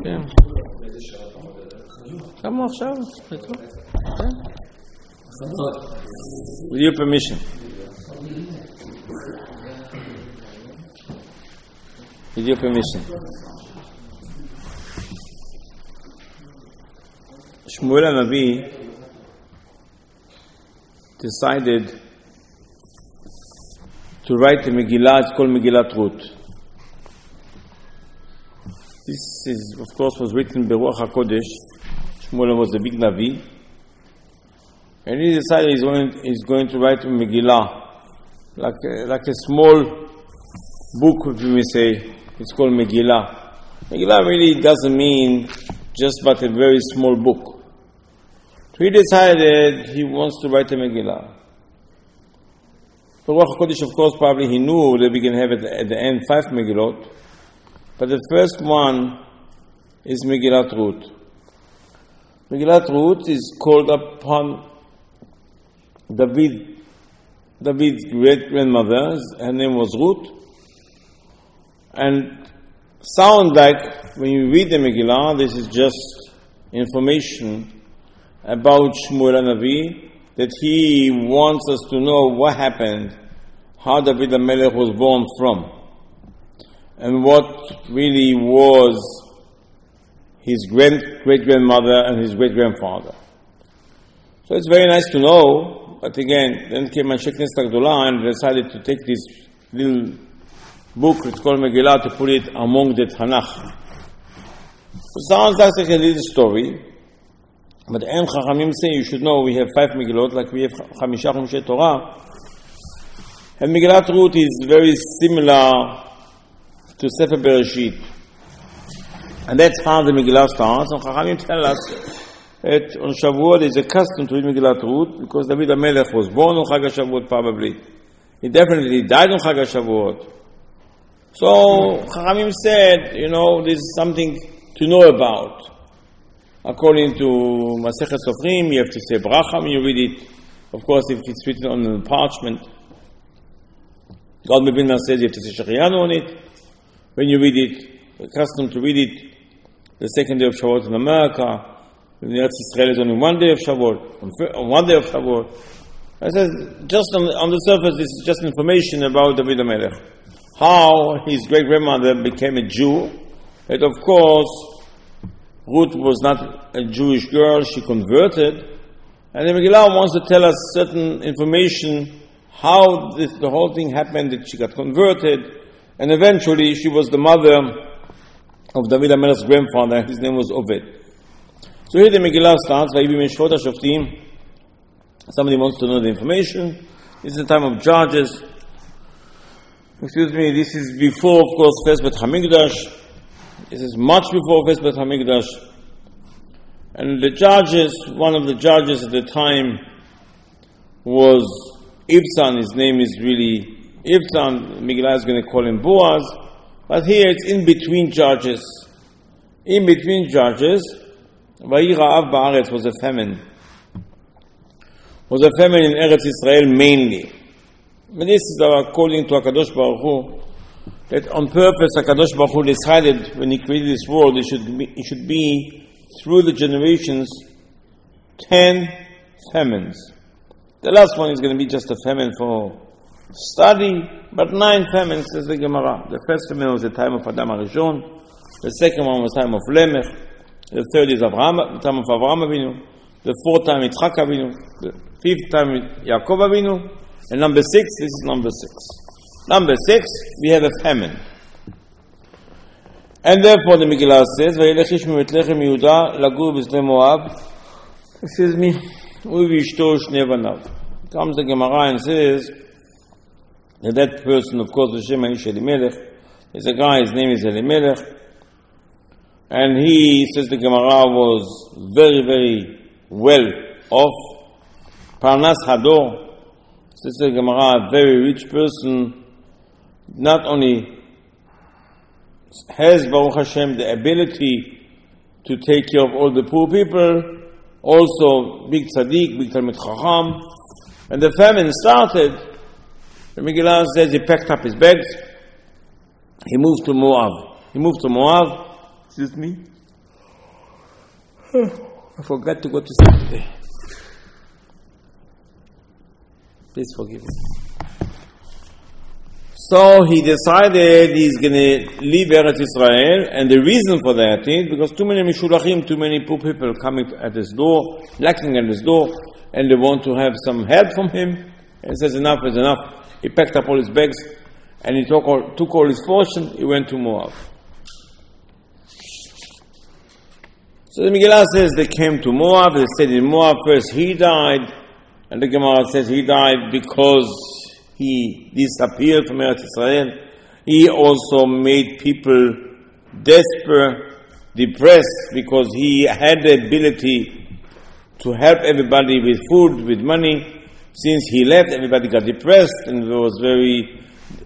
כן. כמה עכשיו? With your permission. With your permission. Shmuel HaNavi decided to write a Megillah. It's called Megillat Ruth. This is, of course, was written by Ruach HaKodesh. Shmuel was a big Navi. And he decided he's going to write a Megillah, like a small book, if you may say. It's called Megillah. Megillah really doesn't mean just but a very small book. So he decided he wants to write a Megillah. For Ruach HaKodesh, of course, probably he knew that we can have at the end 5 Megillot. But the first one is Megillat Ruth. Megillat Ruth is called upon David's great-grandmother. Her name was Ruth. And sound like, when you read the Megillah, this is just information about Shmuel HaNavi, that he wants us to know what happened, how David HaMelech was born from, and what really was his great-grandmother and his great-grandfather. So it's very nice to know, but again, then came Anshe Knesset HaGdolah and decided to take this little book, it's called Megillah, to put it among the Tanakh. It sounds like a little story, but Ein Chachamim say you should know we have 5 Megillot, like we have 5 Chumshei Torah, and Megillat Ruth is very similar to Sefer Bereshit. And that's how the Megillah starts. And Chachamim tell us that on Shavuot is a custom to read Megillat Ruth because David HaMelech was born on Chag HaShavuot probably. He definitely died on Chag HaShavuot. So Chachamim said, this is something to know about. According to Masechet Sofrim, you have to say bracha when you read it. Of course, if it's written on the parchment. God Mevilna says you have to say Shechiyanu on it. When you read it, the custom to read it the second day of Shavuot in America. In the Eretz Israel is only 1 day of Shavuot, on 1 day of Shavuot. I said, just on the surface, this is just information about David HaMelech. How his great-grandmother became a Jew. And of course, Ruth was not a Jewish girl, she converted. And the Megillah wants to tell us certain information, how the whole thing happened, that she got converted, and eventually she was the mother of David HaMelech's grandfather. His name was Oved. So here the Megillah starts, Vayibi Mishvot HaShoftim. Somebody wants to know the information. This is the time of Judges. This is before, of course, First Bet HaMikdash. This is much before First Bet HaMikdash. And the judges, one of the judges at the time was Ibzan. His name is really Ibzan. Megillah is going to call him Boaz. But here it's in between judges. In between judges, Vayi Ra'av Ba'aretz was a famine. Was a famine in Eretz Israel mainly. But this is according to HaKadosh Baruch Hu, that on purpose HaKadosh Baruch Hu decided when He created this world, it should be through the generations 10 famines. The last one is going to be just a famine for study, but 9 famines, says the Gemara. The first famine was the time of Adam HaRishon, the second one was the time of Lemech, the third is the time of Avraham Avinu, the fourth time Yitzchak Avinu, the fifth time Yaakov Avinu, and number 6, this is number 6. Number 6, we have a famine. And therefore the Megillah says, Vayelech ish מבית-לחם יהודה לגור בשדה מואב, excuse me, הוא ואשתו שני בניו. Comes the Gemara and says, that person, of course, the Shem Ish Elimelech, is a guy, his name is Elimelech, and he, says the Gemara, was very, very well off. Parnas Hador, says the Gemara, a very rich person, not only has, Baruch Hashem, the ability to take care of all the poor people, also big tzaddik, big Talmid Chacham. When the famine started, the Megillah says he packed up his bags, he moved to Moab. Excuse me. I forgot to go to sleep today. Please forgive me. So he decided he's going to leave Eretz Israel, and the reason for that is because too many Mishulachim, too many poor people coming at his door, knocking at his door, and they want to have some help from him. And he says, enough is enough. He packed up all his bags, and he took all his fortune, he went to Moab. So the Megillah says they came to Moab, they stayed in Moab first, he died, and the Gemara says he died because he disappeared from Eretz Israel. He also made people desperate, depressed, because he had the ability to help everybody with food, with money. Since he left, everybody got depressed and was very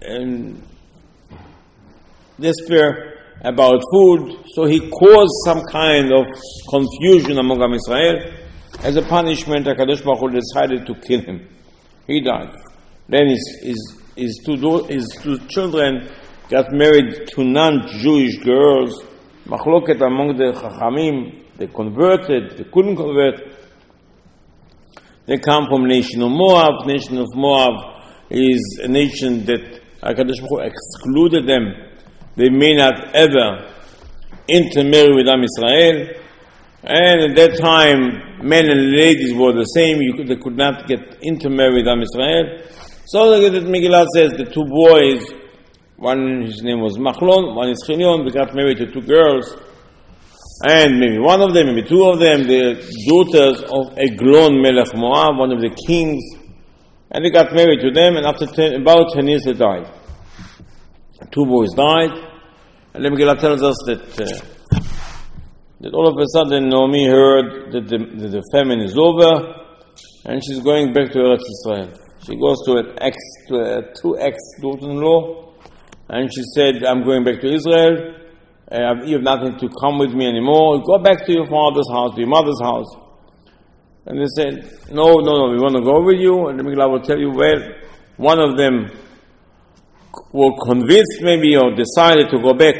desperate about food. So he caused some kind of confusion among Am Israel. As a punishment, HaKadosh Baruch Hu decided to kill him. He died. Then his two children got married to non-Jewish girls. Machloket among the Chachamim, they converted, they couldn't convert. They come from nation of Moab. Nation of Moab is a nation that HaKadosh Baruch Hu excluded them. They may not ever intermarry with Am Israel. And at that time, men and ladies were the same. They could not get intermarried with Am Israel. So the Megillah says the two boys, one his name was Machlon, one is Chilion, they got married to two girls. And maybe one of them, maybe two of them, the daughters of Eglon Melech Moab, one of the kings. And they got married to them, and after about 10 years they died. Two boys died. And the Megillah tells us that all of a sudden Naomi heard that the famine is over, and she's going back to Eretz Israel. She goes to a two ex-daughter-in-law, and she said, I'm going back to Israel. You have nothing to come with me anymore. Go back to your father's house, to your mother's house. And they said, no, we want to go with you. And the Megillah will tell you, well, one of them were convinced maybe or decided to go back.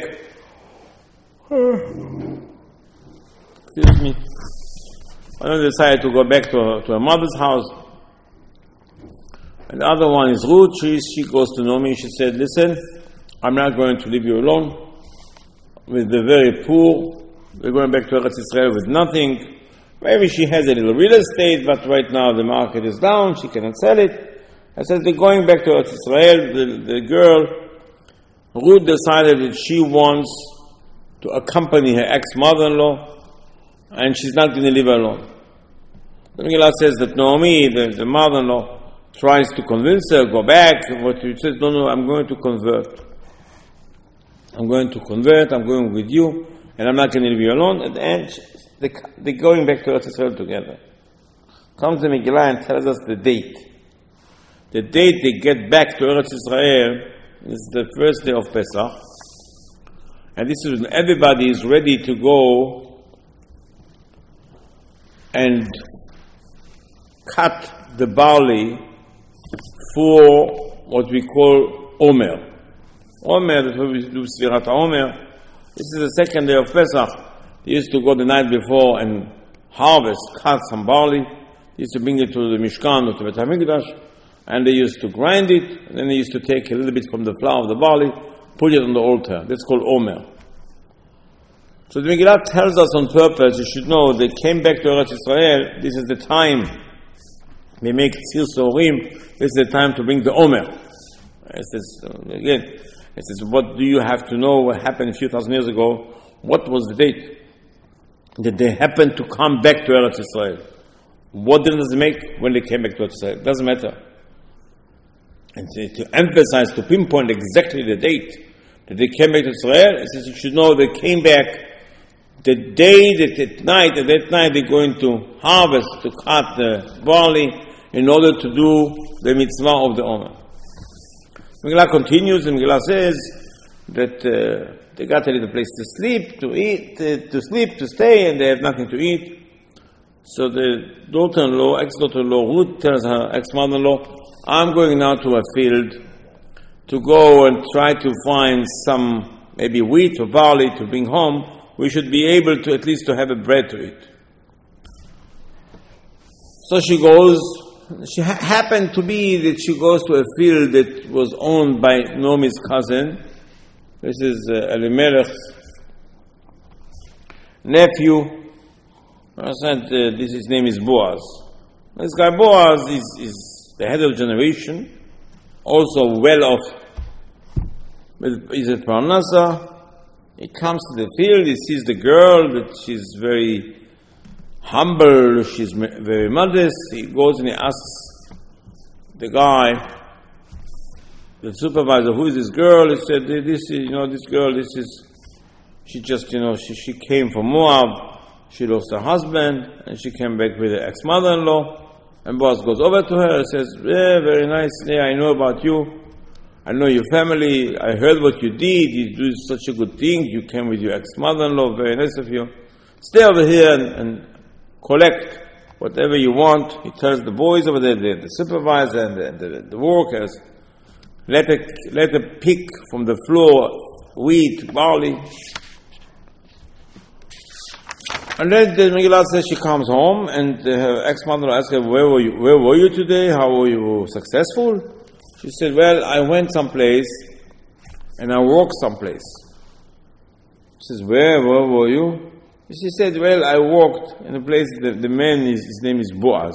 Excuse me. One of them decided to go back to her mother's house. And the other one is Ruth. She goes to Naomi. She said, listen, I'm not going to leave you alone with the very poor. We're going back to Eretz Israel with nothing. Maybe she has a little real estate, but right now the market is down. She cannot sell it. I said, they're going back to Eretz Israel. The girl, Ruth, decided that she wants to accompany her ex-mother-in-law, and she's not going to leave her alone. The Megillah says that Naomi, the mother-in-law, tries to convince her, go back. But she says, no, I'm going to convert. I'm going with you, and I'm not going to leave you alone. At the end, they're going back to Eretz Israel together. Comes the Megillah and tells us the date. The date they get back to Eretz Israel is the first day of Pesach. And this is when everybody is ready to go and cut the barley for what we call Omer. Omer, that's what we do, Sfirat Omer. This is the second day of Pesach. They used to go the night before and harvest, cut some barley. They used to bring it to the Mishkan or to Beit HaMikdash, and they used to grind it, and then they used to take a little bit from the flour of the barley, put it on the altar. That's called Omer. So the Megillah tells us on purpose, you should know, they came back to Eretz Israel, this is the time. They make Tzir Sorim, this is the time to bring the Omer. It says, what do you have to know what happened a few thousand years ago? What was the date? That they happened to come back to Eretz Israel. What difference does it make when they came back to Eretz Israel? It doesn't matter. And to emphasize, to pinpoint exactly the date that they came back to Israel, it says you should know they came back the day that at that night they're going to harvest, to cut the barley in order to do the mitzvah of the Omer. Megillah continues, and Megillah says that they got a little place to sleep, to eat, to stay, and they have nothing to eat. So the daughter-in-law, ex-daughter-in-law, Ruth tells her ex-mother-in-law, I'm going now to a field to go and try to find some, maybe wheat or barley to bring home. We should be able to at least to have a bread to eat. So she goes, she happened to be that she goes to a field that was owned by Naomi's cousin. This is Elimelech's nephew. I said, his name is Boaz. This guy Boaz is the head of generation, also well off. He's a Parnasa. He comes to the field, he sees the girl, that she's very humble, she's very modest. He goes and he asks the guy, the supervisor, who is this girl? He said, this girl, she came from Moab. She lost her husband, and she came back with her ex-mother-in-law. And Boaz goes over to her and says, very nice, I know about you. I know your family. I heard what you did. You do such a good thing. You came with your ex-mother-in-law. Very nice of you. Stay over here and collect whatever you want. He tells the boys over there, the supervisor and the workers, let her pick from the floor wheat, barley. And then the Megillah says she comes home, and her ex-mother asks her, where were you today? How were you successful? She said, well, I went someplace, and I walked someplace. She says, where were you? She said, well, I walked in a place, the man, his name is Boaz.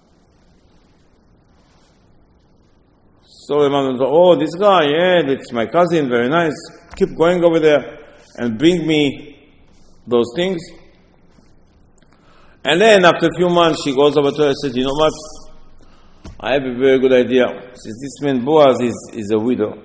So the mother said, oh, this guy, that's my cousin, very nice. Keep going over there, and bring me those things. And then after a few months, she goes over to her and says, you know what? I have a very good idea. Says this man Boaz is a widower.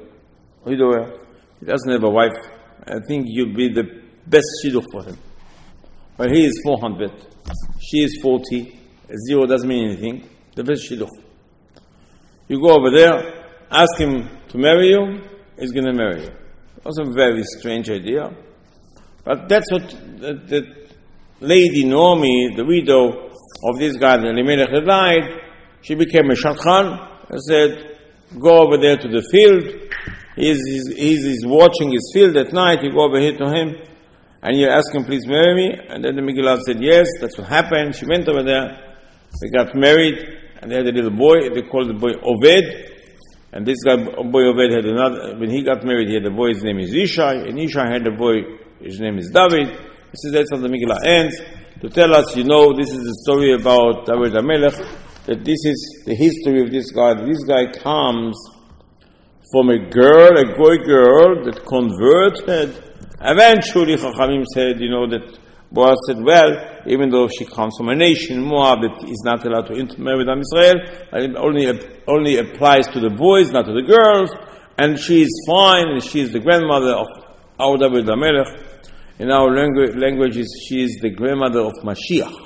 He doesn't have a wife. I think you'll be the best shidduch for him. But he is 400. She is 40. A zero doesn't mean anything. The best shidduch. You go over there, ask him to marry you, he's going to marry you. It was a very strange idea. But that's what the lady Naomi, the widow of this guy, Elimelech, had died. She became a shadchan and said, go over there to the field. He's watching his field at night. You go over here to him and you ask him, please marry me. And then the Megillah said, yes, that's what happened. She went over there. They got married and they had a little boy. They called the boy Oved. And this guy, boy Oved, had another. When he got married, he had a boy. His name is Ishai. And Ishai had a boy. His name is David. This is that's how the Megillah ends. To tell us, this is the story about David HaMelech. That this is the history of this guy. This guy comes from a goy girl that converted. Eventually, Chachamim said, that Boaz said, well, even though she comes from a nation, Moab, that is not allowed to intermarry with Am Israel, it only applies to the boys, not to the girls, and she is fine, and she is the grandmother of our David HaMelech. In our language, she is the grandmother of Mashiach.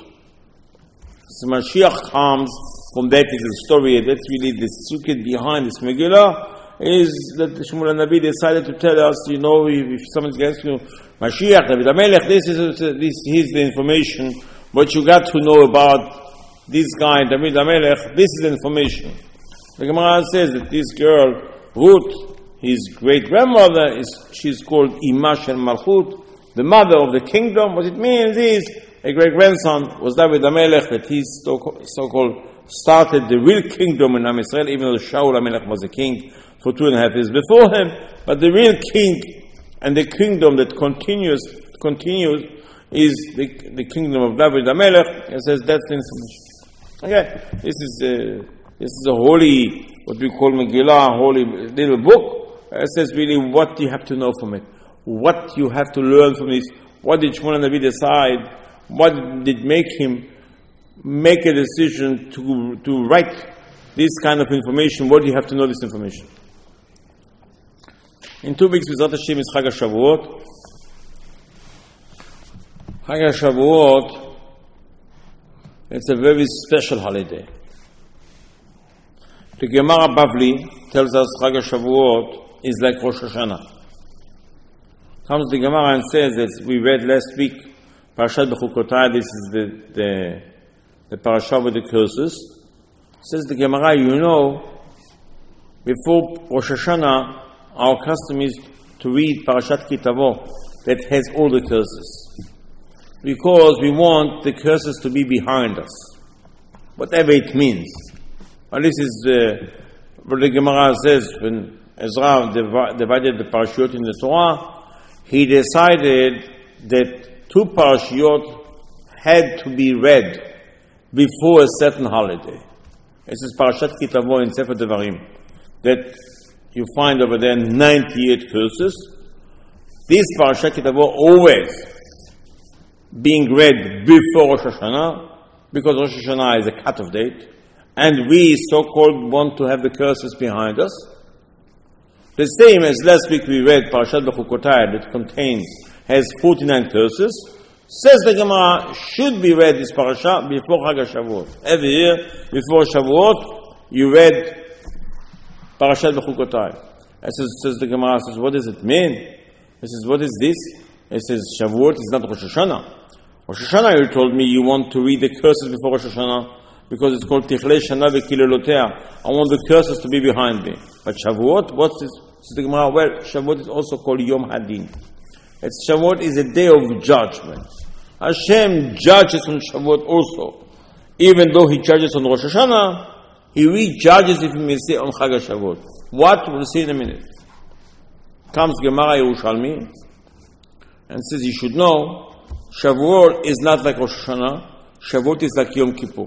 So Mashiach comes from that little story. That's really the secret behind this Megillah, is that Shmuel Nabi decided to tell us, if someone asks you, Mashiach, David HaMelech, this is the information, what you got to know about this guy, David HaMelech, this is the information. The Gemara says that this girl, Ruth, his great-grandmother, she's called Ima Shel Malchut, the mother of the kingdom. What it means is, a great-grandson was David HaMelech, that he so-called started the real kingdom in Am Yisrael, even though Shaul HaMelech was a king for 2.5 years before him. But the real king and the kingdom that continues is the kingdom of David HaMelech. It says that's the information. Okay, this is a holy, what we call Megillah, holy little book. It says really what you have to know from it, what you have to learn from this. What did Shmuel Nabi decide? What did make him make a decision to write this kind of information? What do you have to know this information? In 2 weeks, B'ezrat Hashem, is Chag HaShavuot. Chag HaShavuot, it's a very special holiday. The Gemara Bavli tells us Chag HaShavuot is like Rosh Hashanah. Comes the Gemara and says, as we read last week, Parashat Bechukotai, this is the parasha with the curses. Says the Gemara, before Rosh Hashanah, our custom is to read Parashat Kitavo that has all the curses, because we want the curses to be behind us. whatever it means. And this is what the Gemara says when Ezra divided the parashiyot in the Torah. He decided that 2 parashiyot had to be read before a certain holiday. This is Parashat Ki Tavo in Sefer Devarim, that you find over there 98 curses. This Parashat Ki Tavo always being read before Rosh Hashanah, because Rosh Hashanah is a cut-off date, and we so-called want to have the curses behind us. The same as last week we read Parashat Bechukotai that has 49 curses. Says the Gemara, should be read this parasha before Chag HaShavuot. Every year, before Shavuot, you read Parashat Bechukotai. Says the Gemara, says, what does it mean? It says, what is this? It says, Shavuot is not Rosh Hashanah. Rosh Hashanah, you told me you want to read the curses before Rosh Hashanah, because it's called Tichlei Shana V'Kilelotea. I want the curses to be behind me. But Shavuot, what's this? Says the Gemara, well, Shavuot is also called Yom Hadin. Shavuot is a day of judgment. Hashem judges on Shavuot also. Even though He judges on Rosh Hashanah, He re-judges, if you may say, on Chag HaShavuot. What? We'll see in a minute. Comes Gemara Yerushalmi and says, you should know, Shavuot is not like Rosh Hashanah. Shavuot is like Yom Kippur.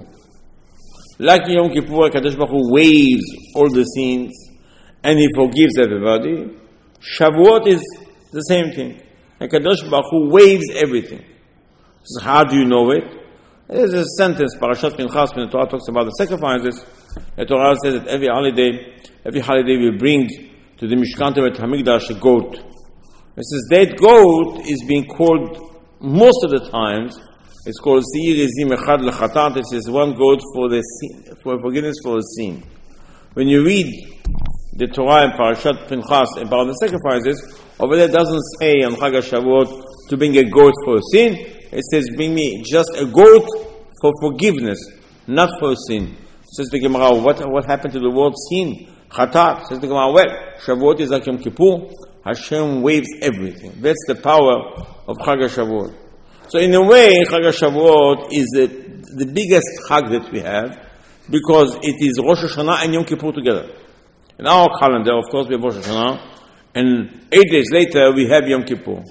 Like Yom Kippur, HaKadosh Baruch Hu waives all the sins and He forgives everybody. Shavuot is the same thing. HaKadosh Baruch Hu waives everything. So how do you know it? There's a sentence, Parashat Pinchas, when the Torah talks about the sacrifices. The Torah says that every holiday will bring to the Mishkan Beit HaMikdash a goat. It says that goat is being called, most of the times, it's called Seir Ezim Echad Lechatat. It says one goat for the sin, for forgiveness for a sin. When you read the Torah in Parashat Pinchas about the sacrifices, over there it doesn't say on Chag HaShavuot to bring a goat for a sin. It says, bring me just a goat for forgiveness, not for a sin. Says the Gemara, what happened to the word sin? Chatat. Says the Gemara, well, Shavuot is like Yom Kippur. Hashem waives everything. That's the power of Chag HaShavuot. So in a way, Chag HaShavuot is the biggest Chag that we have, because it is Rosh Hashanah and Yom Kippur together. In our calendar, of course, we have Rosh Hashanah, and 8 days later, we have Yom Kippur.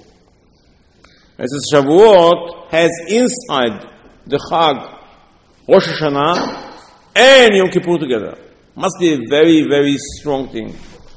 As a Shavuot has inside the Chag Rosh Hashanah and Yom Kippur together. Must be a very, very strong thing.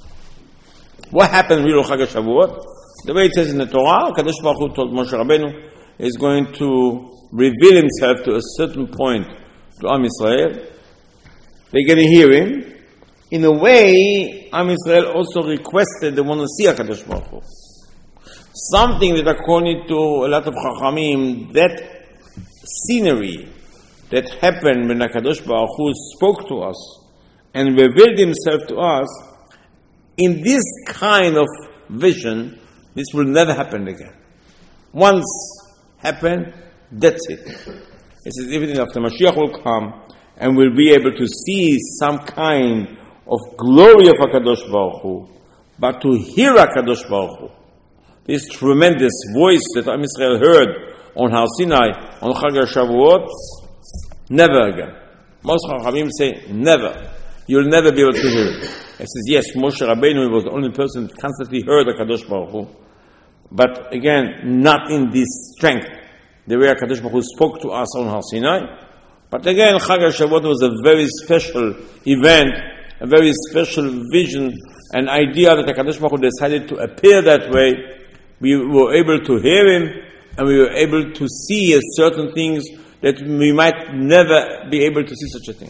What happened with Chag HaShavuot? The way it says in the Torah, Kadosh Baruch Hu told Moshe Rabbeinu is going to reveal Himself to a certain point to Am Yisrael. They're going to hear Him. In a way, Am Yisrael also requested they want to see HaKadosh Baruch Hu. Something that according to a lot of Chachamim, that scenery that happened when HaKadosh Baruch Hu spoke to us and revealed Himself to us, in this kind of vision, this will never happen again. Once happened, that's it. It says even after Mashiach will come and we'll be able to see some kind of glory of HaKadosh Baruch Hu, but to hear HaKadosh Baruch Hu, this tremendous voice that Am Yisrael heard on Har Sinai, on Chag HaShavuot, never again. Most Chachamim say, never. You'll never be able to hear it. It says, yes, Moshe Rabbeinu was the only person that constantly heard HaKadosh Baruch Hu, but again, not in this strength, the way HaKadosh Baruch Hu spoke to us on Har Sinai. But again, Chag HaShavuot was a very special event, a very special vision, an idea that HaKadosh Baruch Hu decided to appear that way. We were able to hear Him, and we were able to see certain things that we might never be able to see such a thing.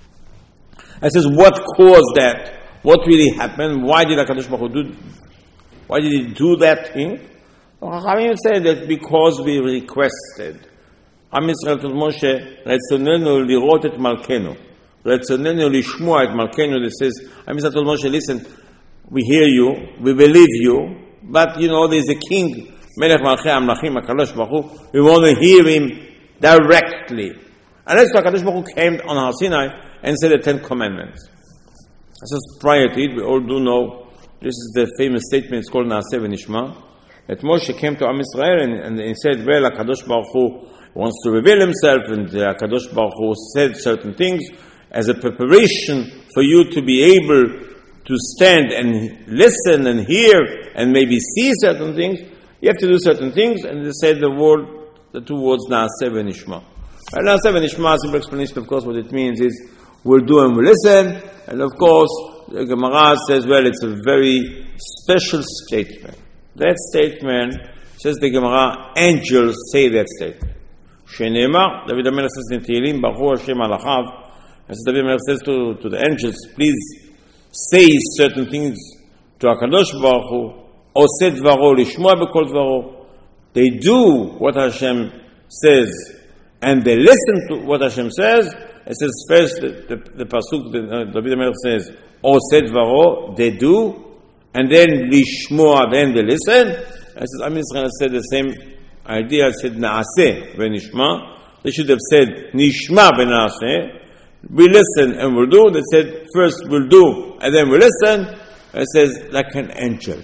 It says, what caused that? What really happened? Why did HaKadosh Baruch Hu why did He do that thing? Chachamim say that because we requested. Am Yisrael told Moshe, Retzonenu lirot et malkenu. Retzonenu lishmoa et malkenu. It says, Am Yisrael told Moshe, listen, we hear you, we believe you, but there's a king, Melech Malchei Amlachim, HaKadosh Baruch Hu, we want to hear Him directly. And that's why HaKadosh Baruch Hu came on Har Sinai and said the 10 Commandments. This is prior to it, we all do know, this is the famous statement, it's called Naaseh V'Nishma. that Moshe came to Am Yisrael and he said, well, HaKadosh Baruch Hu wants to reveal himself, and HaKadosh Baruch Hu said certain things as a preparation for you to be able to stand and listen and hear and maybe see certain things. You have to do certain things, and they said the two words, Naaseh v'nishma. And Naaseh v'nishma, simple explanation, of course, what it means is, we'll do and we'll listen, and of course, the Gemara says, well, it's a very special statement. That statement, says the Gemara, angels say that statement. Shene'emar, David HaMelech says in Tehillim, Baruch Hashem alachav, as David HaMelech says to the angels, please say certain things to HaKadosh Baruch Hu, Oseh dvaro, lishmoa b'kol dvaro. They do what Hashem says, and they listen to what Hashem says. It says first, the pasuk, David HaMelech says, Oseh dvaro, they do, and then lishmoa, then they listen. It says, Am Yisrael said the same idea, said Naaseh v'nishma. They should have said Nishma v'naaseh. We listen and we'll do. They said first we'll do and then we'll listen. It says like an angel.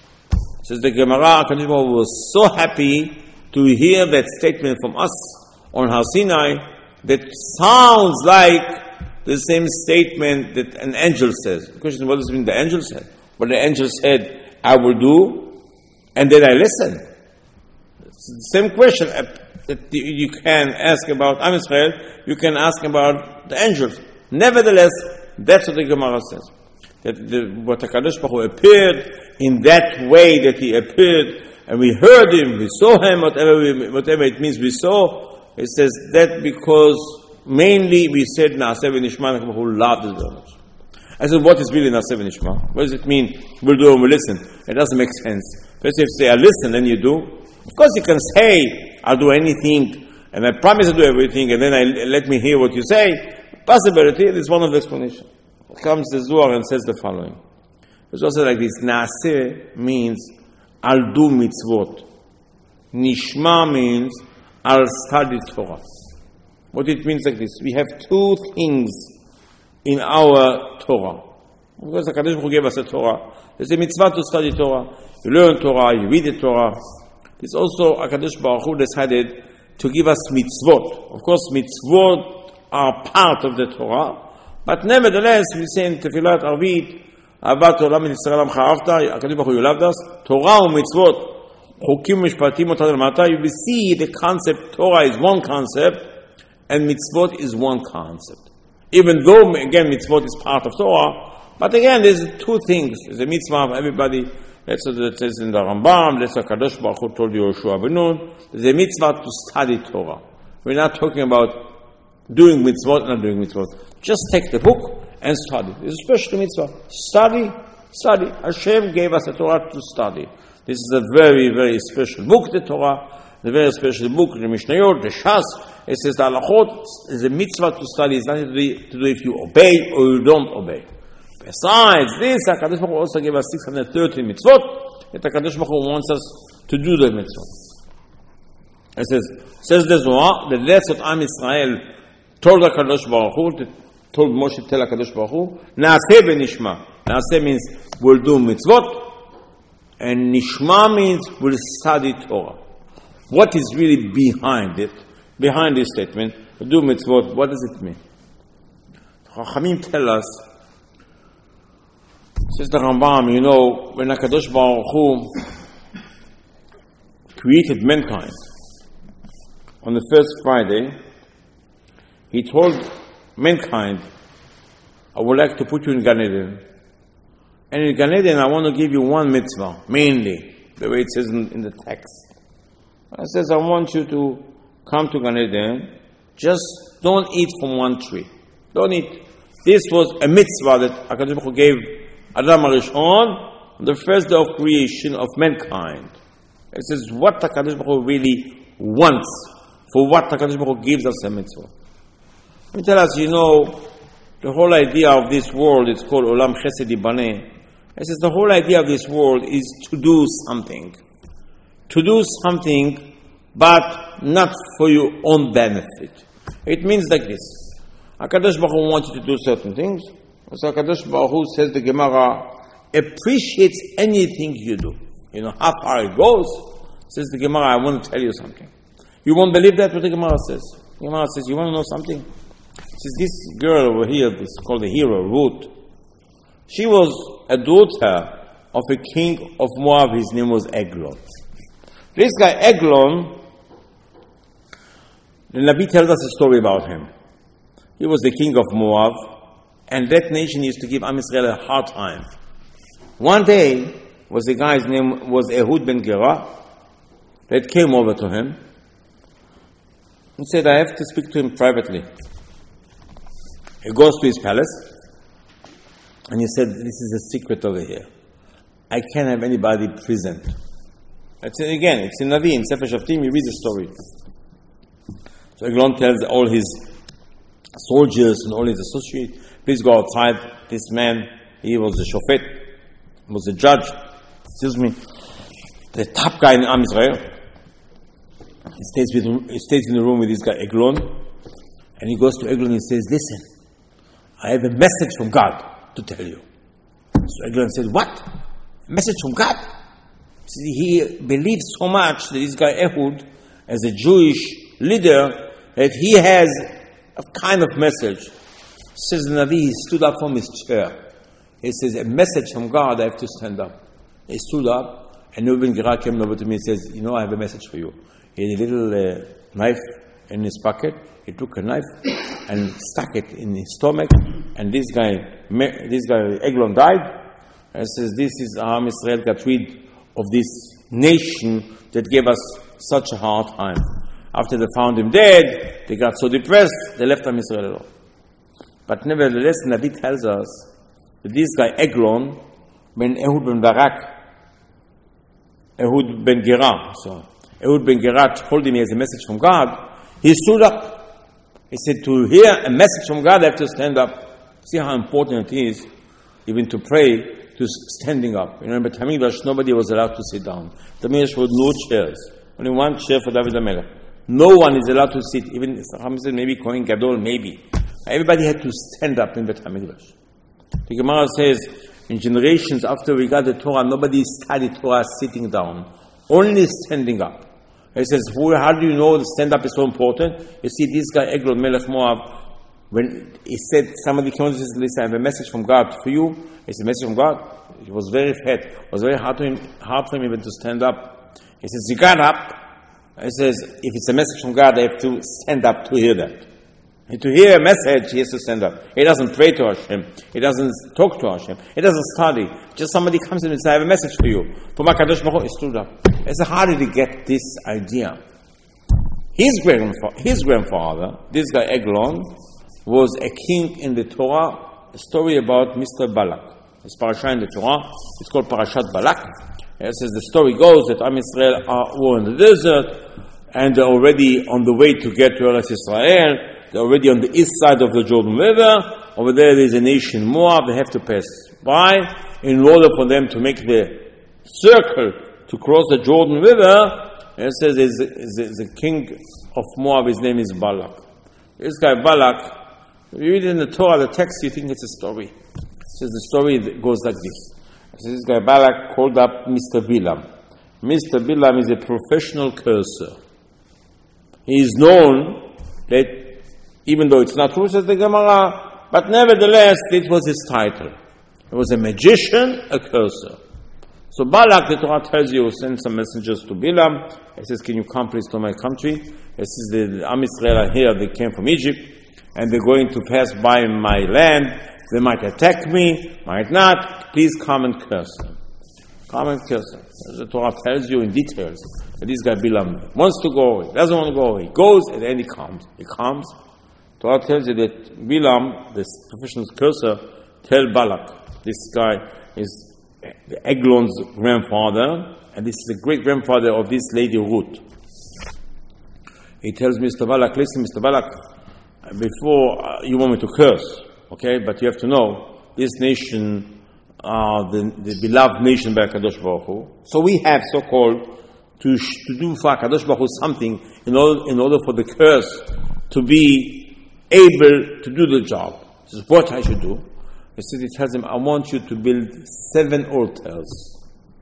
It says the Gemara, HaKadosh Baruch Hu was so happy to hear that statement from us on Har Sinai that sounds like the same statement that an angel says. The question is, what does it mean the angel said? But the angel said, I will do and then I listen. It's the same question that you can ask about Am Yisrael, you can ask about the angels. Nevertheless, that's what the Gemara says. That what HaKadosh Baruch Hu appeared in that way that he appeared, and we heard him, we saw him, whatever it means we saw, it says that because mainly we said Naaseh v'nishma, HaKadosh Baruch Hu loved us very much. I said, what is really Naaseh v'nishma? What does it mean? We'll do and we'll listen. It doesn't make sense. First you say, I listen, then you do. Of course you can say, I'll do anything, and I promise to do everything, and then let me hear what you say. Possibility, this is one of the explanations. Comes the Zohar and says the following. It's also like this, Naaseh means, I'll do mitzvot. Nishma means, I'll study Torah. What it means like this, we have two things in our Torah. Because HaKadosh Baruch Hu gave us a Torah. There's a mitzvah to study Torah. You learn Torah, you read the Torah. It's also HaKadosh Baruch Hu decided to give us mitzvot. Of course, mitzvot are part of the Torah, but nevertheless, we say in Tefillat Arvit, Ahavat Olam et Yisrael Amcha Ahavta, HaKadosh Baruch Hu, you loved us. Torah and mitzvot, Chukim Mishpatim Otan Lamata. You will see the concept, Torah is one concept, and mitzvot is one concept. Even though, again, mitzvot is part of Torah, but again, there's two things. There's a mitzvah of everybody. That's what it says in the Rambam. That's what HaKadosh Baruch Hu told Yehoshua ben Nun. There's a mitzvah to study Torah. We're not talking about doing mitzvot, not doing mitzvot. Just take the book and study. It's a special mitzvah. Study. Hashem gave us a Torah to study. This is a very, very special book, the Torah. The very special book, the Mishnayot, the Shas. It says the Halachot is a mitzvah to study. It's nothing to do if you obey or you don't obey. Besides this, HaKadosh Baruch Hu also gave us 630 mitzvot, that HaKadosh Baruch Hu wants us to do the mitzvot. It says the Zohar, that that's what Am Yisrael told HaKadosh Baruch Hu, told Moshe to tell HaKadosh Baruch Hu, Naaseh v'nishma. Naaseh means we'll do mitzvot, and nishma means we'll study Torah. What is really behind it? Behind this statement, we'll do mitzvot, what does it mean? Chachamim tell us, says the Rambam, when HaKadosh Baruch Hu created mankind on the first Friday, he told mankind, I would like to put you in Gan Eden. And in Gan Eden, I want to give you one mitzvah, mainly, the way it says in the text. It says, I want you to come to Gan Eden, just don't eat from one tree. Don't eat. This was a mitzvah that HaKadosh Baruch Hu gave Adam HaRishon on the first day of creation of mankind. It says what HaKadosh Baruch Hu really wants, for what HaKadosh Baruch Hu gives us a mitzvah. Let me tell us, the whole idea of this world, it's called Olam Chesed Yibaneh. It says the whole idea of this world is to do something. To do something, but not for your own benefit. It means like this. HaKadosh Baruch Hu wants you to do certain things. So HaKadosh Baruch Hu, says the Gemara, appreciates anything you do. You know how far it goes? Says the Gemara, I want to tell you something. You won't believe that what the Gemara says. The Gemara says, you want to know something? It says, this girl over here, this is called the hero, Ruth. She was a daughter of a king of Moab. His name was Eglon. This guy, Eglon, the Nabi tells us a story about him. He was the king of Moab, and that nation used to give Am Yisrael a hard time. One day, the guy's name was Ehud ben Gera, that came over to him and said, I have to speak to him privately. He goes to his palace, and he said, this is a secret over here. I can't have anybody present. It's in Navi, in Sefer Shoftim, you read the story. So Eglon tells all his soldiers and all his associates, please go outside. This man, he was the shofet, was the judge, the top guy in Am Yisrael. He stays in the room with this guy Eglon, and he goes to Eglon and says, listen, I have a message from God to tell you. So Eglon said, what? A message from God? He believes so much that this guy Ehud, as a Jewish leader, that he has a kind of message. Says the Navi, he stood up from his chair. He says, a message from God, I have to stand up. He stood up, and Ehud ben Gera came over to me and says, you know, I have a message for you. He had a little knife in his pocket. He took a knife and stuck it in his stomach, and this guy Eglon died. And says, this is Am Yisrael got rid of this nation that gave us such a hard time. After they found him dead, they got so depressed, they left Am Yisrael alone. But nevertheless, Nabi tells us that this guy Eglon, when Ehud ben Gera told him he has a message from God, he stood up. He said, to hear a message from God, I have to stand up. See how important it is, even to pray, to standing up. You know, in Beit HaMikdash, nobody was allowed to sit down. Beit HaMikdash was no chairs. Only one chair for David HaMelech. No one is allowed to sit. Even maybe Kohen Gadol, maybe. Everybody had to stand up in Beit HaMikdash. The Gemara says, in generations after we got the Torah, nobody studied Torah sitting down. Only standing up. He says, how do you know the stand-up is so important? You see, this guy, Eglon, Melech Moab, when he said, somebody came and says, listen, I have a message from God for you. It's a message from God. He was very fat. It was very hard for him even to stand up. He says, you got up. He says, if it's a message from God, I have to stand up to hear that. And to hear a message, he has to stand up. He doesn't pray to Hashem. He doesn't talk to Hashem. He doesn't study. Just somebody comes in and says, I have a message for you. From HaKadosh Baruch Hu, he stood up. It's how did he get this idea? His grandfather, this guy Eglon, was a king in the Torah. A story about Mr. Balak. It's parasha in the Torah. It's called Parashat Balak. It says the story goes that Am Yisrael were in the desert, and they're already on the way to get to Eretz Yisrael. They're already on the east side of the Jordan River. Over there is a nation Moab. They have to pass by. In order for them to make the circle to cross the Jordan River, it says the king of Moab, his name is Balak. This guy Balak, if you read it in the Torah, the text, you think it's a story. It says the story goes like this. It says this guy Balak called up Mr. Bilam. Mr. Bilam is a professional curser. He is known that, even though it's not true, says the Gemara, but nevertheless, it was his title. He was a magician, a curser. So Balak, the Torah tells you, send some messengers to Bilam. He says, can you come please to my country? He says, the Am Yisrael are here, they came from Egypt, and they're going to pass by my land. They might attack me, might not. Please come and curse them. Come and curse them. The Torah tells you in details that this guy Bilam wants to go away, doesn't want to go away. He goes, and then he comes. He comes. Torah tells you that Bilam, this professional curser, tell Balak, this guy is Eglon's grandfather, and this is the great-grandfather of this lady Ruth. He tells Mr. Balak, listen, Mr. Balak, before you want me to curse, okay, but you have to know, this nation, the beloved nation by HaKadosh Baruch Hu, so we have so-called to do for HaKadosh Baruch Hu something in order for the curse to be able to do the job. This is what I should do. He tells him, I want you to build 7 altars.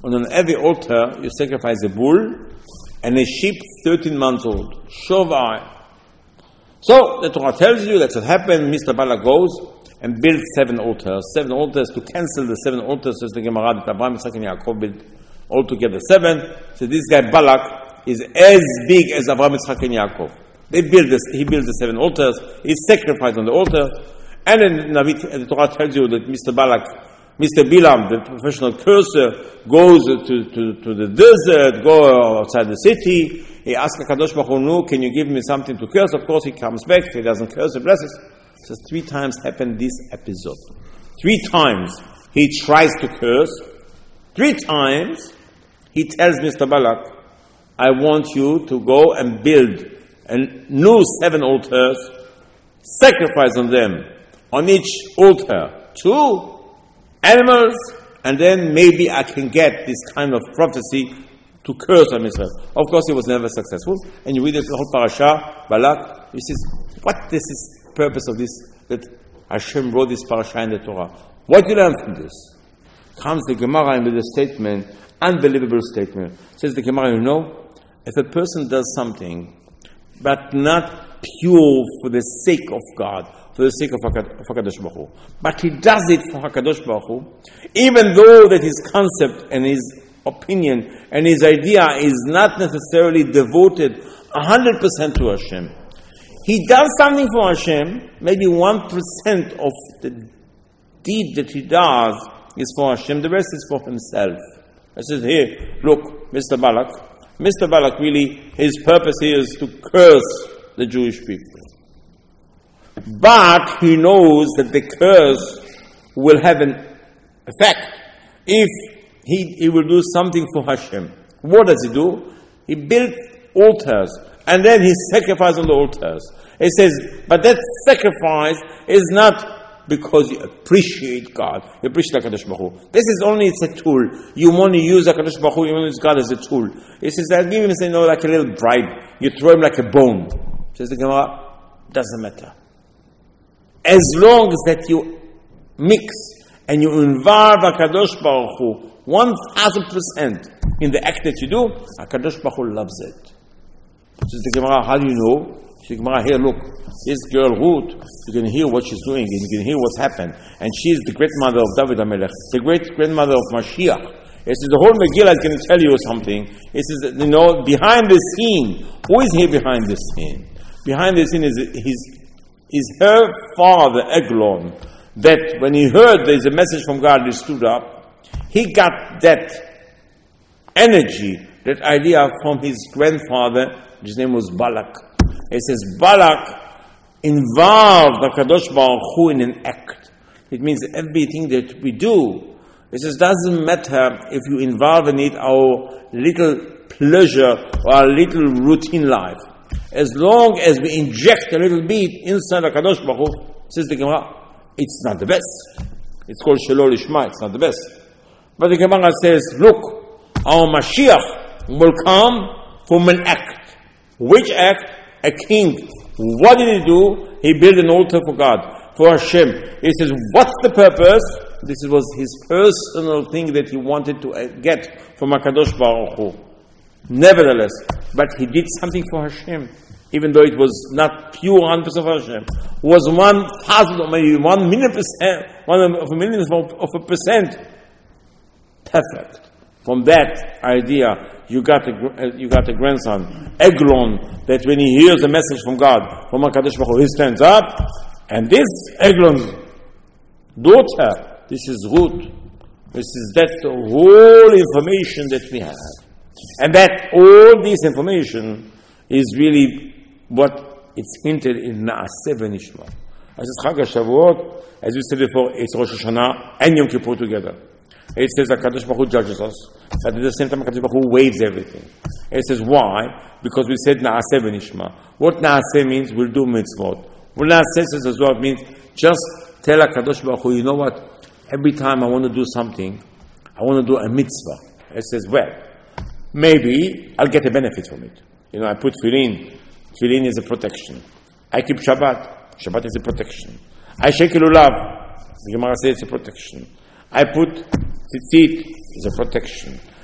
And on every altar, you sacrifice a bull and a sheep 13 months old. Shovai. So, the Torah tells you that's what happened. Mr. Balak goes and builds 7 altars. 7 altars to cancel the 7 altars, says the Gemara, that Abraham, Yitzchak, and Yaakov built altogether 7. So this guy Balak is as big as Abraham, Yitzchak, and Yaakov. He builds the 7 altars. He sacrificed on the altar. And then the Torah tells you that Mr. Bilam, the professional cursor, goes to the desert, go outside the city. He asks HaKadosh Baruch Hu, can you give me something to curse? Of course, he comes back. If he doesn't curse, he blesses. So 3 times happened this episode. 3 times he tries to curse. 3 times he tells Mr. Balak, I want you to go and build a new 7 altars, sacrifice on them. On each altar, 2 animals, and then maybe I can get this kind of prophecy to curse on Israel. Of course, it was never successful. And you read the whole parasha, Balak, he says, what this is the purpose of this, that Hashem wrote this parasha in the Torah? What do you learn from this? Comes the Gemara with a statement, unbelievable statement. Says the Gemara, if a person does something, but not pure for the sake of God, for the sake of HaKadosh Baruch Hu, but he does it for HaKadosh Baruch Hu, even though that his concept and his opinion and his idea is not necessarily devoted 100% to Hashem. He does something for Hashem, maybe 1% of the deed that he does is for Hashem, the rest is for himself. I said, here, look, Mr. Balak really, his purpose is to curse the Jewish people. But he knows that the curse will have an effect if he will do something for Hashem. What does he do? He built altars, and then he sacrificed on the altars. He says, but that sacrifice is not because you appreciate God, you appreciate HaKadosh Baruch Hu. This is only, it's a tool. You want to use HaKadosh Baruch Hu, you want to use God as a tool. He says, I'll give him, like a little bribe. You throw him like a bone. Says the Gemara, doesn't matter. As long as that you mix and you involve HaKadosh Baruch Hu 1,000% in the act that you do, HaKadosh Baruch Hu loves it. Says the Gemara, how do you know? Says the Gemara, here, look, this girl Ruth, you can hear what she's doing and you can hear what's happened. And she is the great mother of David HaMelech, the great grandmother of Mashiach. It says the whole Megillah is going to tell you something. It says, behind the scene, who is here behind the scene? Behind the scene is her father, Eglon, that when he heard there's a message from God, he stood up. He got that energy, that idea from his grandfather, his name was Balak. It says Balak involved HaKadosh Baruch Hu in an act. It means everything that we do, it says, doesn't matter if you involve in it our little pleasure or our little routine life. As long as we inject a little bit inside HaKadosh Baruch Hu, says the Gemara, it's not the best. It's called Shelo Lishma, it's not the best. But the Gemara says, look, our Mashiach will come from an act. Which act? A king. What did he do? He built an altar for God, for Hashem. He says, what's the purpose? This was his personal thing that he wanted to get from HaKadosh Baruch Hu. Nevertheless, but he did something for Hashem, even though it was not pure 100% for Hashem. It was 1,000 or maybe 1 million percent, 1 of a million of a percent perfect. From that idea, you got a grandson, Eglon, that when he hears a message from God, from HaKadosh Baruch Hu, he stands up, and this Eglon's daughter, this is Ruth. This is that whole information that we have. And that all this information is really what it's hinted in Naaseh V'Nishma. As it's Chag HaShavuot, as we said before, it's Rosh Hashanah and Yom Kippur together. It says HaKadosh Baruch Hu judges us, but at the same time HaKadosh Baruch Hu waives everything. It says why? Because we said Naaseh V'Nishma. What Naaseh means, we'll do mitzvot. What Naaseh says as well means, just tell HaKadosh Baruch Hu, you know what? Every time I want to do something, I want to do a mitzvah. It says, well, maybe I'll get a benefit from it. I put tefillin. Tefillin is a protection. I keep Shabbat. Shabbat is a protection. I shake lulav. The Gemara says it's a protection. I put tzitzit, is a protection.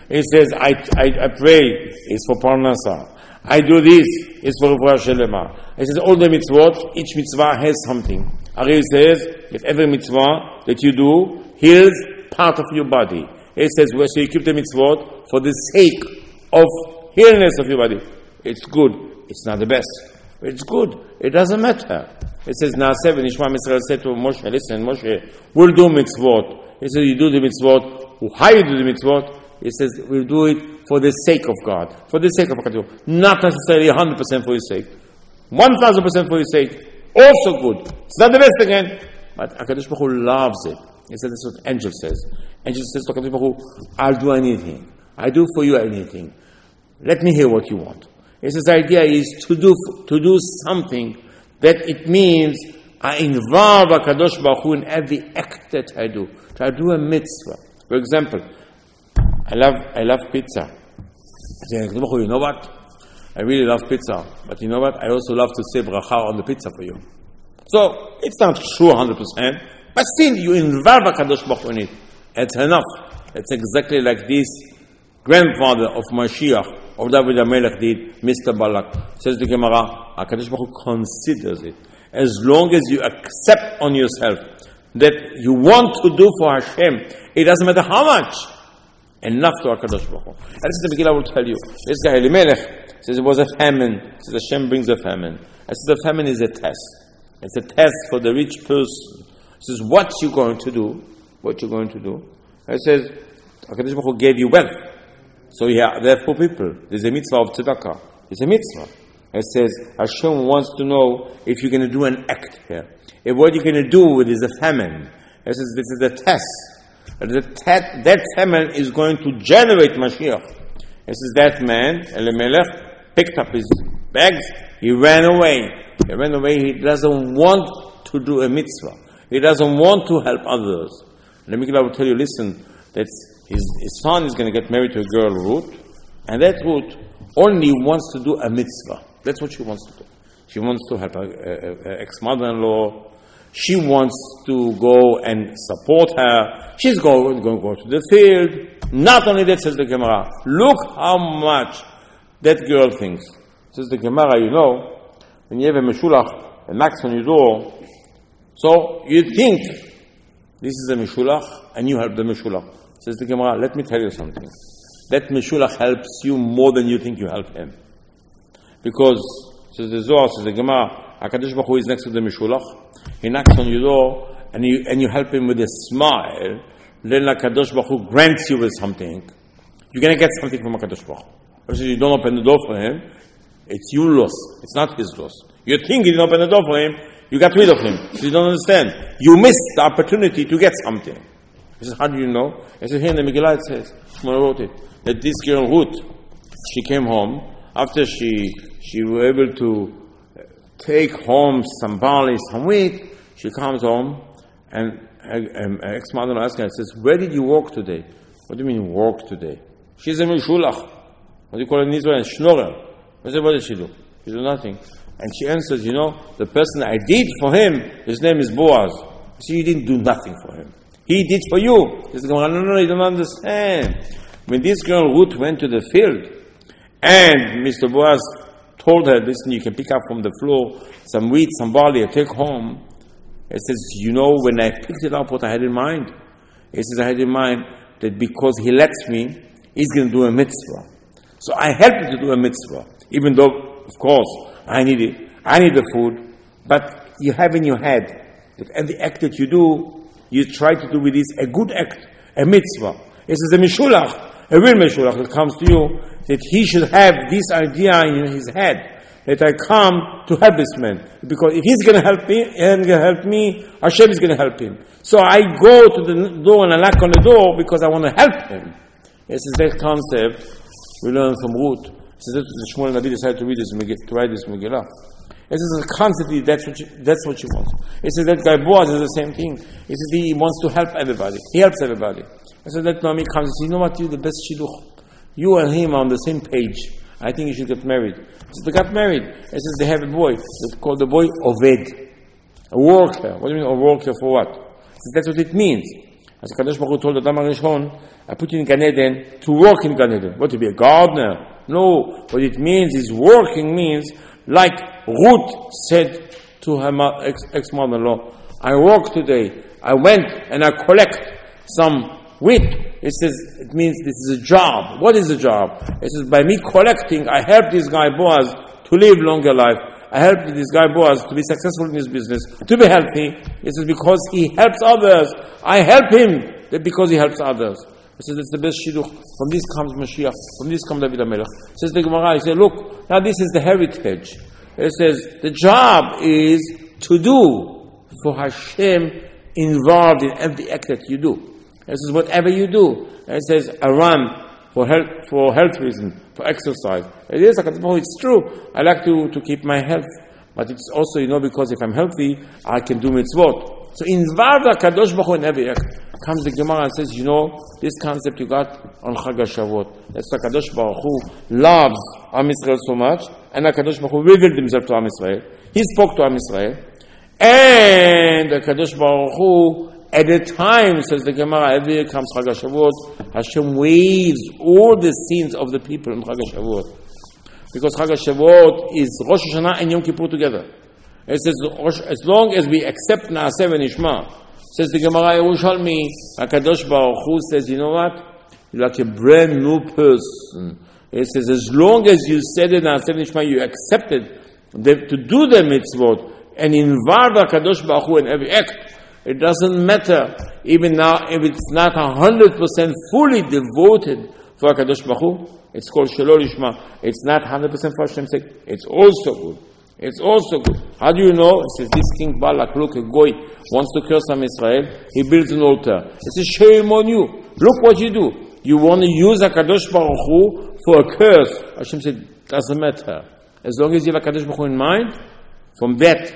He says, I pray, it's for Parnasa. I do this, it's for Refuah Shelema. He says, all the mitzvot, each mitzvah has something. Ari says, if every mitzvah that you do heals part of your body. He says, well, so you keep the mitzvot for the sake of healness of your body. It's good. It's not the best. But it's good. It doesn't matter. It says, Naaseh v'nishma Yisrael said to Moshe, listen, Moshe, we'll do mitzvot. He says, you do the mitzvot. How you do the mitzvot? He says, we'll do it for the sake of God. For the sake of HaKadosh. Not necessarily 100% for your sake. 1,000% for your sake. Also good. It's not the best again. But HaKadosh Baruch Hu loves it. He says, that's what Angel says. Angel says to HaKadosh Baruch Hu, I'll do anything. I do for you anything. Let me hear what you want. He says, the idea is to do something that it means I involve HaKadosh Baruch Hu in every act that I do. So I do a mitzvah. For example, I love pizza. I say, you know what? I really love pizza. But you know what? I also love to say bracha on the pizza for you. So, it's not true 100%, but still you involve HaKadosh Baruch Hu in it. It's enough. It's exactly like this grandfather of Mashiach, of David HaMelech did, Mr. Balak. Says the Gemara, HaKadosh Baruch Hu considers it. As long as you accept on yourself that you want to do for Hashem, it doesn't matter how much. Enough to HaKadosh Baruch Hu. And this is the Megillah will tell you. This guy Elimelech says it was a famine. Says Hashem brings a famine. I says the famine is a test. It's a test for the rich person. He says, what you going to do? What you're going to do? I says, HaKadosh Baruch Hu gave you wealth. So yeah, there are poor people. There's a mitzvah of tzedakah. It's a mitzvah. It says, Hashem wants to know if you're going to do an act here. If what you're going to do with is a famine. It says, this is a test. That famine is going to generate Mashiach. It says that man, Elimelech, picked up his bags, he ran away. He ran away, he doesn't want to do a mitzvah. He doesn't want to help others. And the Megillah will tell you, listen, that his son is going to get married to a girl, Ruth, and that Ruth only wants to do a mitzvah. That's what she wants to do. She wants to help her ex-mother-in-law. She wants to go and support her. She's going to go to the field. Not only that, says the Gemara, look how much that girl thinks. Says the Gemara, you know, when you have a meshulach, a knocks on your door, so you think this is a meshulach and you help the meshulach. Says the Gemara, let me tell you something. That meshulach helps you more than you think you help him. Because, says the Zohar, says the Gemara, HaKadosh Baruch Hu is next to the meshulach. He knocks on your door and you help him with a smile. Then HaKadosh Baruch Hu grants you with something. You're going to get something from HaKadosh Baruch Hu. If you don't open the door for him, it's your loss. It's not his loss. You think you didn't open the door for him, you got rid of him. So you don't understand. You missed the opportunity to get something. He says, how do you know? I said, here in the Megillah it says, Shmuel wrote it, that this girl Ruth, she came home, after she was able to take home some barley, some wheat, she comes home, and her ex-mother asks her, says, where did you walk today? What do you mean walk today? She's a meshulach. What do you call it in Israel? A schnorrer. I said, what did she do? She did nothing. And she answers, you know, the person I did for him, his name is Boaz. I said, you didn't do nothing for him. He did for you. He said, no, you don't understand. When this girl Ruth went to the field, and Mr. Boaz told her, listen, you can pick up from the floor some wheat, some barley, and take home. He says, you know, when I picked it up, what I had in mind? He says, I had in mind that because he lets me, he's going to do a mitzvah. So I helped him to do a mitzvah, even though, of course, I need it. I need the food. But you have in your head that every act that you do, you try to do with this a good act, a mitzvah. It says a meshulach, a real meshulach that comes to you, that he should have this idea in his head, that I come to help this man. Because if he's going to help me, Hashem is going to help him. So I go to the door and I knock on the door because I want to help him. This is that concept we learn from Ruth. It says that Shmuel Navi decided to write this Megillah. It says constantly that's what she wants. It says that guy Boaz is the same thing. It says he wants to help everybody. He helps everybody. It says that Naomi comes and says, you know what, you're the best shidduch. You and him are on the same page. I think you should get married. So they got married. It says they have a boy. They call the boy Oved. A worker. What do you mean a worker for what? Says that's what it means. As Kadosh Baruch Hu told Adam HaRishon, I put you in Gan Eden to work in Gan Eden. What, to be a gardener? No. What it means is working means, like Ruth said to her ex-mother-in-law, I work today. I went and I collect some wheat. It means this is a job. What is a job? It says, by me collecting, I help this guy Boaz to live longer life. I help this guy Boaz to be successful in his business, to be healthy. It says, because he helps others, I help him because he helps others. It says, it's the best shidduch. From this comes Mashiach. From this comes David HaMelech. It says the Gemara, he said, look, now this is the heritage. It says, the job is to do for Hashem involved in every act that you do. It says, whatever you do. And it says, I run for health reason, for exercise. It is, it's true. I like to keep my health. But it's also, because if I'm healthy, I can do mitzvot. So involve HaKadosh Baruch Hu in every act. Comes the Gemara and says, this concept you got on Chag HaShavuot. That's HaKadosh Baruch Hu loves Am Yisrael so much, and HaKadosh Baruch Hu revealed himself to Am Yisrael. He spoke to Am Yisrael. And HaKadosh Baruch Hu, at the time, says the Gemara, every year comes Chag HaShavuot, Hashem waves all the sins of the people in Chag HaShavuot. Because Chag HaShavuot is Rosh Hashanah and Yom Kippur together. It says, as long as we accept Naaseh v'Nishma, says the Gemara Yerushalmi, HaKadosh Baruch Hu says, you know what? You're like a brand new person. It says, as long as you said it Naaseh v'Nishma, you accepted to do the mitzvot and involve HaKadosh Baruch Hu in every act. It doesn't matter, even now, if it's not 100% fully devoted for HaKadosh Baruch Hu. It's called Shelo Lishma. It's not 100% for Hashem's sake. It's also good. It's also good. How do you know? It says, this King Balak, look, a goy wants to curse Am Israel. He builds an altar. It says, shame on you. Look what you do. You want to use HaKadosh Baruch Hu for a curse. Hashem said, doesn't matter. As long as you have HaKadosh Baruch Hu in mind, from that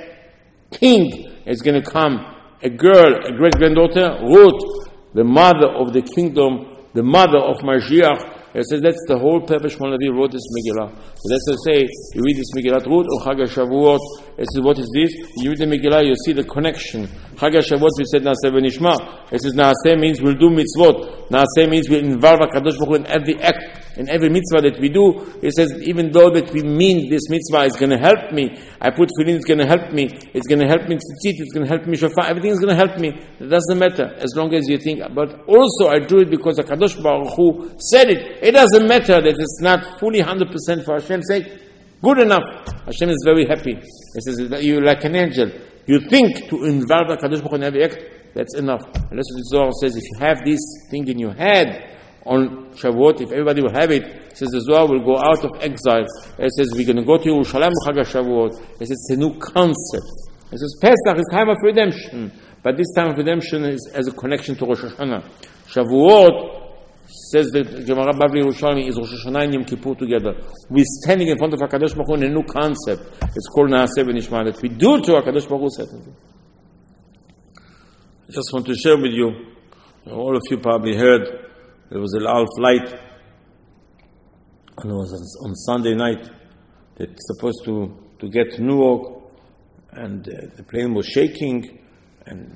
king is going to come a girl, a great-granddaughter, Ruth, the mother of the kingdom, the mother of Mashiach. It says that's the whole purpose Shmuel Levi wrote this Megillah. So that's to say, you read this Megillah Ruth or Chag HaShavuot. It says, what is this? You read the Megillah, you see the connection. Chag HaShavuot, we said Naaseh v'Nishma. It says Naaseh means we'll do mitzvot. Naaseh means we'll involve HaKadosh Baruch Hu in every act, in every mitzvah that we do. It says, even though that we mean this mitzvah is going to help me, I put tefillin, it's going to help me, it's going to help me tzitzit, it's going to help me shofar, everything is going to help me. It doesn't matter, as long as you think, but also I do it because HaKadosh Baruch Hu said it. It doesn't matter that it's not fully 100% for Hashem's sake. Good enough. Hashem is very happy. He says that you're like an angel. You think to involve HaKadosh Baruch Hu in every act, that's enough. And that's what the Zohar says. If you have this thing in your head on Shavuot, if everybody will have it, says the Zohar will go out of exile. It says we're going to go to Yerushalayim Chag HaShavuot. It says it's a new concept. It says Pesach is time of redemption. But this time of redemption is as a connection to Rosh Hashanah. Shavuot, says the Gemara Bavli Yerushalmi, is Rosh Hashanah and Yom Kippur together. We're standing in front of HaKadosh Baruch Hu in a new concept. It's called Naaseh v'Nishma, that we do to HaKadosh Baruch Hu certainly. I just want to share with you, all of you probably heard, there was a Al flight, and it was on Sunday night, that's supposed to get to Newark, and the plane was shaking, and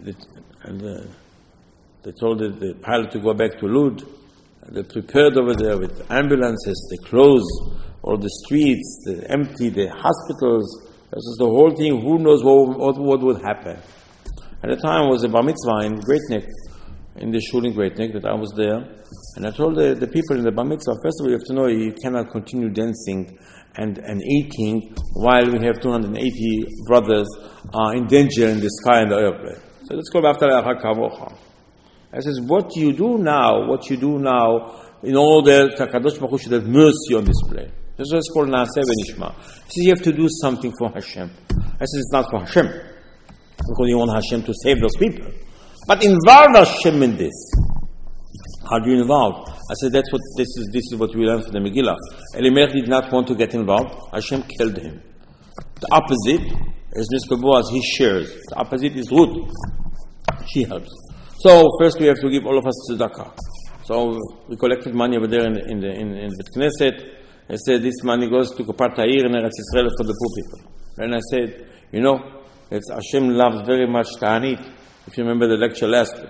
they told the pilot to go back to Lud. They prepared over there with ambulances, they closed all the streets, they emptied the hospitals. This is the whole thing. Who knows what would happen? At the time was a bar mitzvah in Great Neck, in the shul in Great Neck, that I was there. And I told the people in the bar mitzvah, first of all, you have to know you cannot continue dancing and eating while we have 280 brothers in danger in the sky in the airplane. So let's go after the I says, what you do now in order that HaKadosh Baruch Hu should have mercy on this plane. This is called Naaseh v'Nishma. He says, you have to do something for Hashem. I says, it's not for Hashem, because you want Hashem to save those people. But involve Hashem in this. How do you involve? I said, this is what we learned from the Megillah. Elimelech did not want to get involved. Hashem killed him. The opposite is Mr. Boaz, he shares. The opposite is Ruth. She helps. So first we have to give all of us tzedakah. So we collected money over there in the Knesset. I said this money goes to Kopar Ta'ir in Eretz Yisrael for the poor people. And I said, it's Hashem loves very much Ta'anit. If you remember the lecture last week,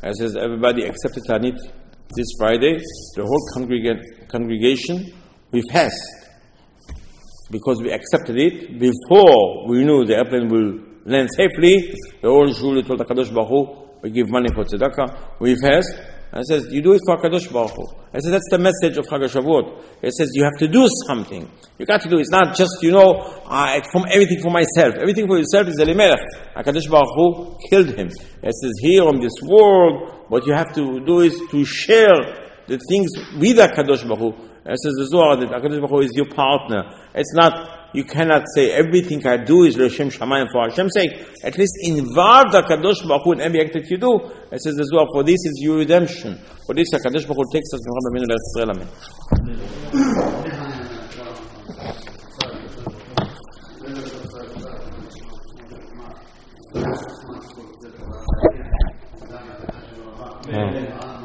It says everybody accepted Tanit this Friday. The whole congregation, we fast because we accepted it before we knew the airplane will land safely. The whole shul told HaKadosh Baruch Hu, we give money for tzedakah. We fast. And it says, you do it for HaKadosh Baruch Hu. I said, that's the message of Chag HaShavuot. It says, you have to do something. You got to do it. It's not just, from everything for myself. Everything for yourself is Elimelech. HaKadosh Baruch Hu killed him. It says, here on this world, what you have to do is to share the things with HaKadosh Baruch Hu. It says, the Zohar, that HaKadosh Baruch Hu is your partner. It's not, you cannot say everything I do is L'Shem Shamayim for Hashem's sake. At least involve the HaKadosh Baruch Hu in every act that you do. It says as well, for this is your redemption. For this HaKadosh Baruch Hu takes us from Rabbeinu L'Israel. Amen.